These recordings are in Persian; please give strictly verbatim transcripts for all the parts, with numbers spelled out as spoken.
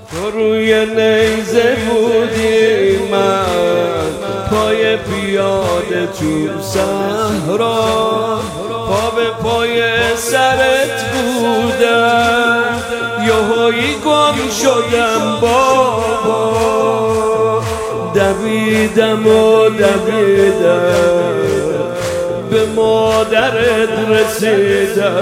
تو روی نیزه بودی، من پای پیاده تو صحرا، پا به پای سرت بودم، یهویی گم شدم بابا، دویدم و دویدم به مادرت رسیدم،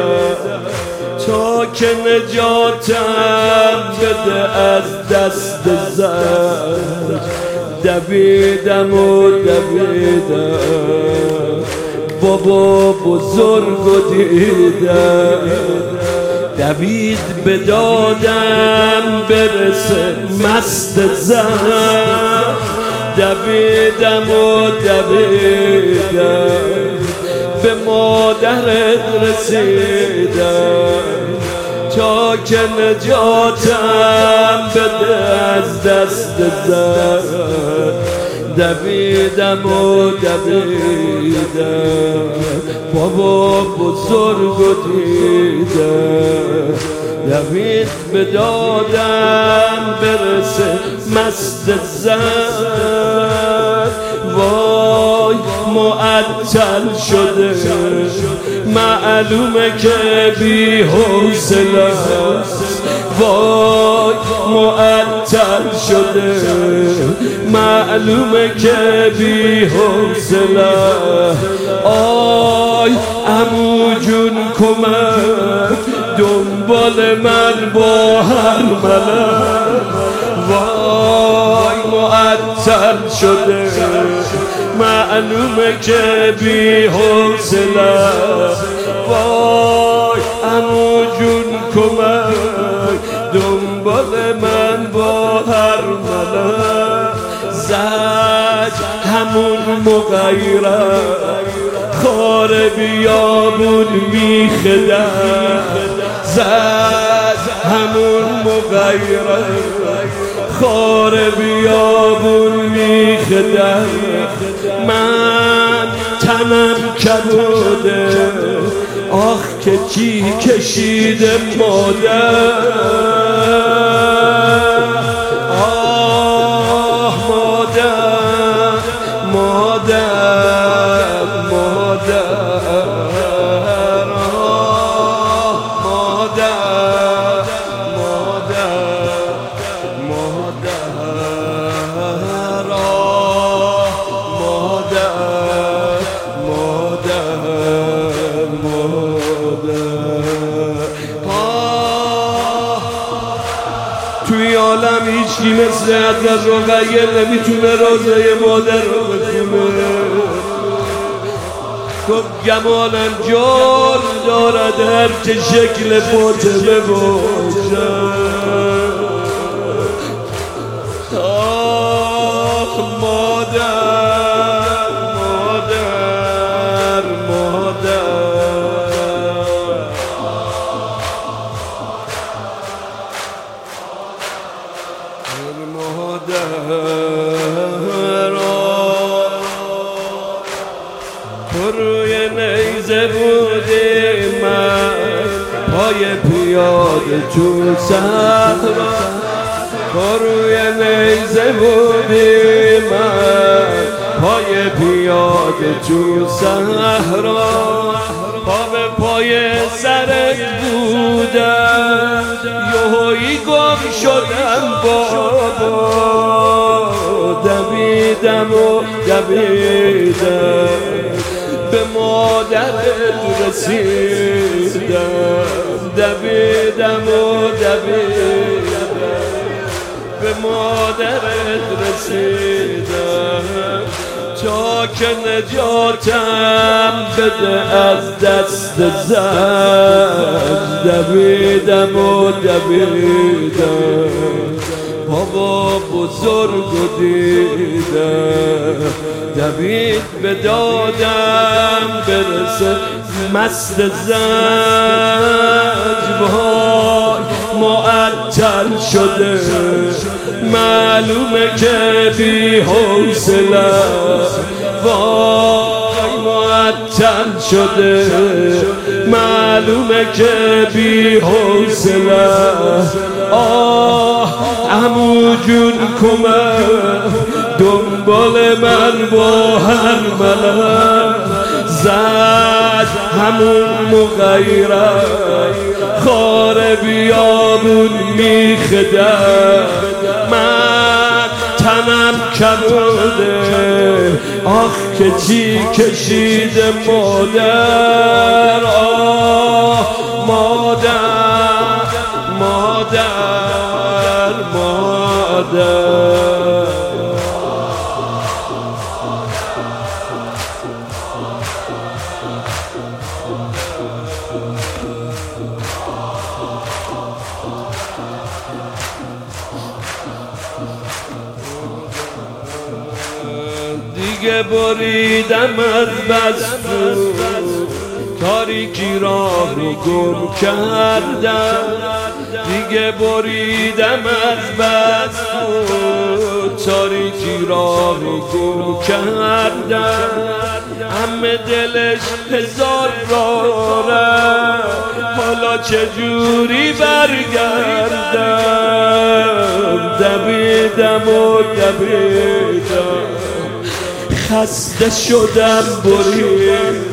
تا که نجاتم بده از دست زد، دویدم و دویدم بابا بزرگ و دیدم، دوید به دادم برسه مست زن، دویدم و دویدم به مادرت رسیدم، تا که نجاتم بده از دست زد، دویدم و دویدم بابا بزرگ و دیدم، دوید به دادم برسه مست زد، وای معطل شده معلومه که بی حوصله است، وای معطل شده معلومه که بی حوصله، آی عمو جون کمک دنبال من با هر ملک، وای معطل شده معلومه که بی حوصله، وای عمو جون کمک دنبال من با هر ملک، زج همون مغیرت خار بیابون میخدم، زج همون مغیرت خار بیابون میخدم، من تنم کبوده آخ که چی کشیده مادر، آه مادر مادر مادر، آه مادر مادر مادر، آه مادر مادر مادر، توی عالم هیچی مثل حضرت رقیه نمیتونه روزه مادر رو بخونه، گفت گمانم جان دارد هر چه شکل فاطمه باشد، آخ مادر مادر مادر، مادر تو روی نیزه بودی، من پای پیاده تو صحرا، تو روی نیزه بودی، من پای پیاده تو صحرا، پا به پای سرت بودم، یهویی گم شدم بابا، دویدم و دویدم به مادرت رسیدم، دویدم و دویدم به مادرت رسیدم، تا که نجاتم بده از دست زد، دویدم و دویدم بابا بزرگ و دیدم، دوید به دادم برسه مست زنج، وای معطل شده معلومه که بی حوصله، وای معطل شده معلومه که بی حوصله، آه جون کمه دنبال من با هر ملک زد همون مغیره خار بیابون میخده من تنم کبوده آخ که چی کشیده مادر آه مادر مادر مادر دیگه بریدم از بس تاریکی راه رو گم کردم دیگه بریدم از بس تاریکی راه رو گم کردم همه دلش هزار راره حالا چجوری برگردم دویدم و دویدم خسته شدم برید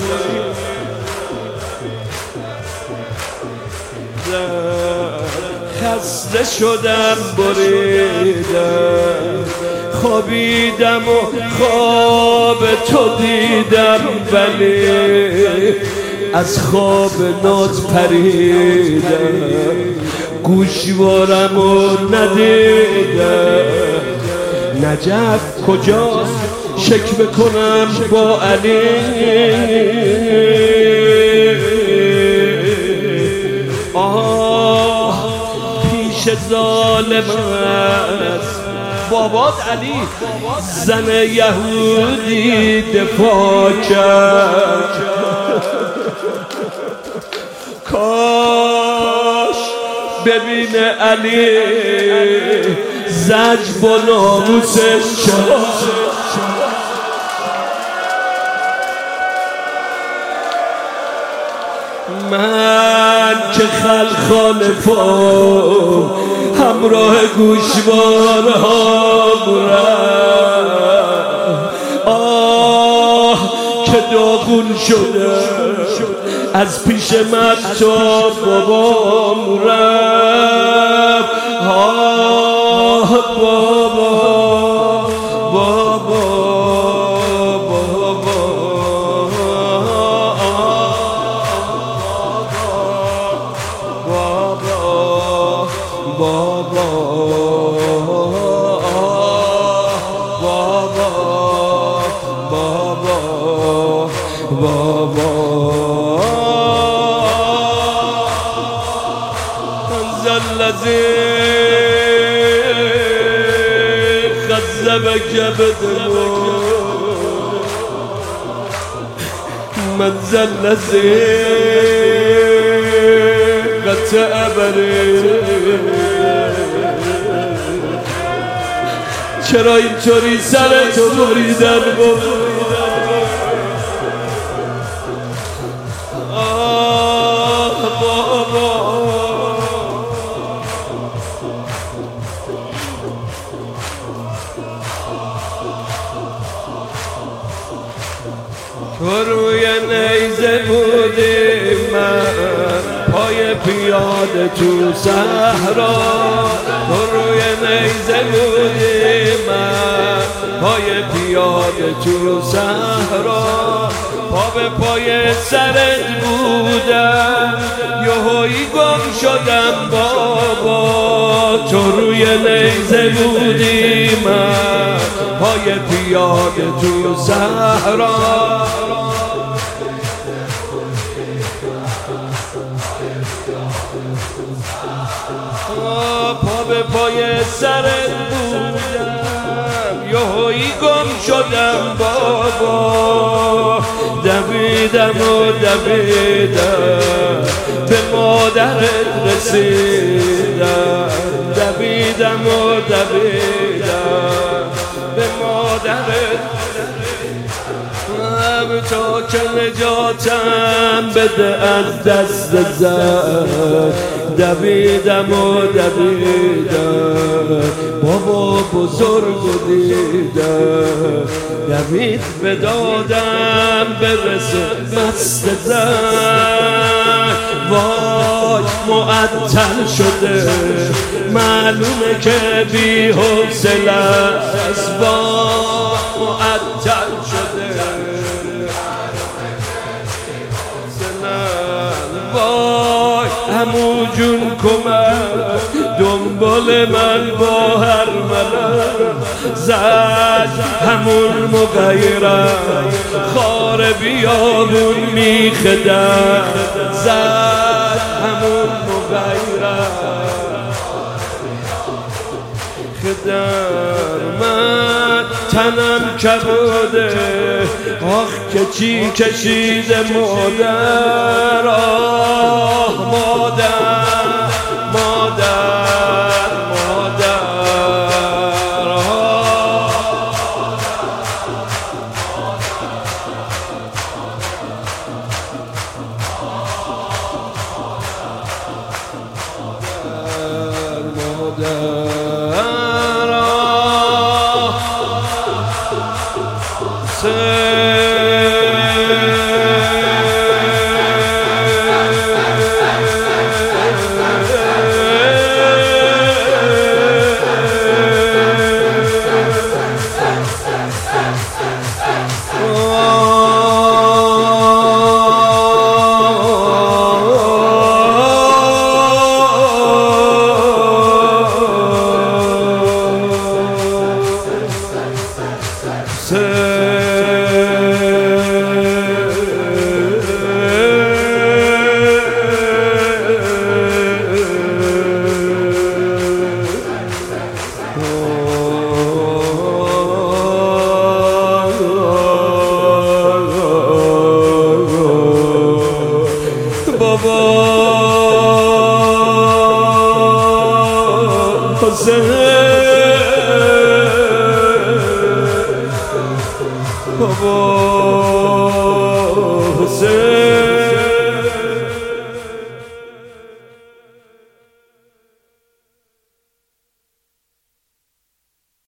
خسته شدم بریدم خوابیدم و خواب تو دیدم ولی از خواب نات پریدم گوشوارم و ندیدم نجف کجاست شک بکنم با علی آه پیش ظالم است بابات علی زن یهودی دفاع کرد کاش ببینه علی زج با ناموسش چه من که خلخالفم همراه گوشوارها برم آه که داغون شده از پیش من تا بابام رفت آه بابا بابا بابا بابا بابا بابا انزل الذي خذبك بدموع منزل الذي قطع برید چرا اینطوری سر تو بریدن آه بابا تو روی نیزه بودی من پای پیاده تو صحرا تو روی نیزه بودی من پای پیاده تو صحرا پا به پای سرت بودم یهویی گم شدم بابا تو روی نیزه بودی من پای پیاده تو صحرا پا به پای سرت بودم یهویی گم شدم بابا دویدم و دویدم به مادرت رسیدم دویدم و دویدم به مادرت تا که نجاتم بده از دست زد دویدم و دویدم بابا بزرگ دیدم دوید به دادم برسه مست زن وای معطل شده معلومه که بی حوصله است وای معطل شده وای عمو جون کمک دنبال من با هر ملک زد همون مغیرم خار بیابون میخدم زد همون مغیرم خدم من تنم کبوده آخ که چی کشیده مادر آه مادر مادر مادر آه مادر بابا